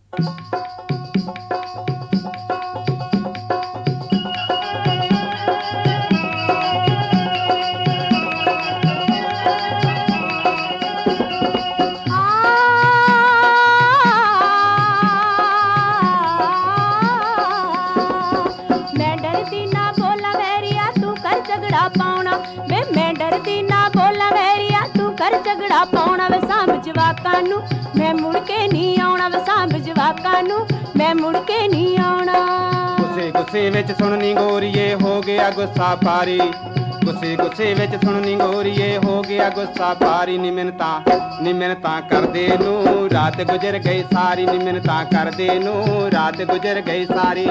झगड़ा पाउणा वे सांभ जवाकां नूं मैं मुड़ के नहीं आउणा वे सांभ जवाकां नूं मैं मुड़ के नहीं आउणा। गुस्से गुस्से विच सुणनी गोरीए हो गया गुस्सा पारी, गुस्से गुस्से विच सुणनी गोरीए हो गया गुस्सा पारी। नी मिन्नतां करदे नूं रात गुजर गई सारी, नी मिन्नतां करदे नूं रात गुजर गई सारी।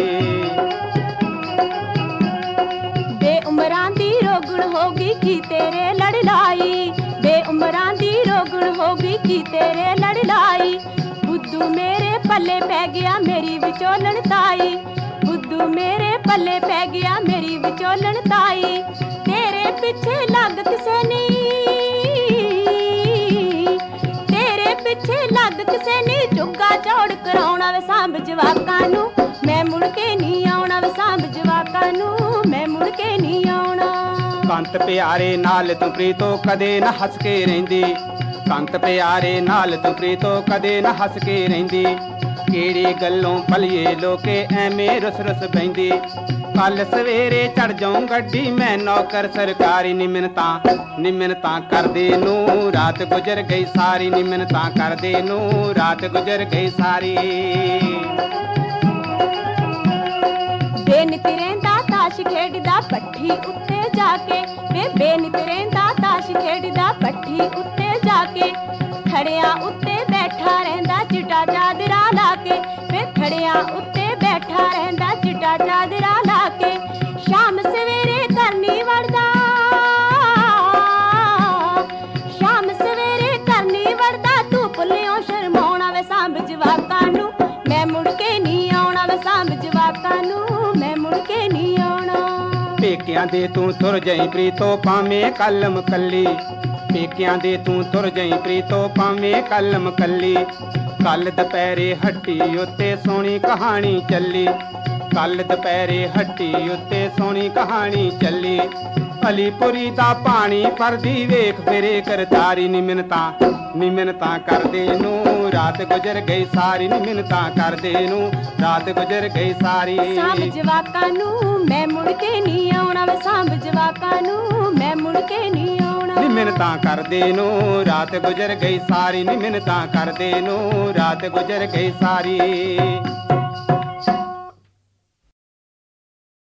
बेउमरां दी रोगण होगी की तेरे लड़ लाई, बेउमरां दी रोगण होगी की तेरे लड़ लाई। बुद्धू मेरे पल्ले पै गया मेरी विचोलन ताई, बुद्धू मेरे पल्ले पै गया मेरी विचोलन ताई। तेरे पिछे लग किसे नी, तेरे पिछे लग किसे नी चुग्गा चौड़ कराउणा वे सांभ जवाकां नूं मैं मुड़ के नहीं आउणा वे सांभ जवाकां नूं मैं मुड़ के नहीं आउणा। कंत प्यारे नाल तूं प्रीतो कदे न हस के रहिंदी, कंत प्यारे नाल तूं प्रीतो कदे न हस के रहिंदी। केड़ी गल्लों भलिए लोके ऐवें रुस रुस बहिंदी। कल सवेरे चढ़ जाऊं गड्डी मैं नौकर सरकारी। नी मिन्नतां करदे नूं रात गुजर गई सारी, नी मिन्नतां करदे नूं रात गुजर गई सारी। बेनित रहिंदा ताश खेडदा पट्ठी उत्ते जाके, वे बेनित रहिंदा ताश खेडदा पट्ठी उत्ते जाके। खड़ियां उत्ते बैठा रहिंदा चिट्टा चादरा लाके, वे खड़ियां उत्ते बैठा रहिंदा चिट्टा चादरा लाके। शाम सवेरे करनी वड़दा, शाम सवेरे करनी वड़दा तू भुल्लियों शर्माउणा वे सांभ जवाकां नूं मैं मुड़ के नहीं आउणा वे सांभ जवाकां नूं मैं मुड़ के नहीं आउणा। पेकियां दे तूं तुर जाई प्रीतो भावें कलम कल्ली, पेकियां दे तूं तुर जाई प्रीतो भावें कलम कल्ली। कल दुपहरे हट्टी उत्ते सोहनी कहानी चली, कल दुपहरे हट्टी उत्ते सोहनी कहानी चली। अलीपुरी दा पानी भरदी वेख मेरे करतारी। नी मिन्नतां करदे नूं रात गुजर गई सारी, नी मिन्नतां करदे नूं रात गुजर गई सारी। सांभ जवाकां नूं मैं मुड़ के नहीं आउणा वे सांभ जवाकां नूं मैं मुड़ के नहीं आउणा। नी मिन्नतां करदे नूं रात गुजर गई सारी, नी मिन्नतां करदे नूं रात गुजर गई सारी।